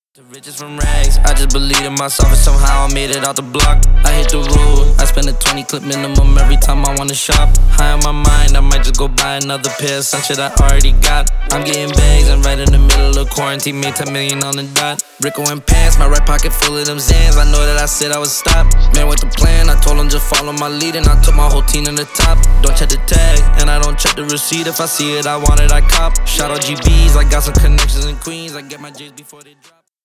The riches from rags, I just believed in myself and somehow I made it out the block. I hit the road, I spend a 20 clip minimum every time I wanna shop. High on my mind, I might just go buy another pair of some shit I already got. I'm getting bags, I'm right in the middle of quarantine, made 10 million on the dot. Rico and pants, my right pocket full of them Zans. I know that I said I would stop. Man with the plan, I told him just follow my lead and I took my whole team to the top. Don't check the tag, and I don't check the receipt. If I see it, I want it, I cop. Shout out GBs, I got some connections in Queens. I get my J's before they drop.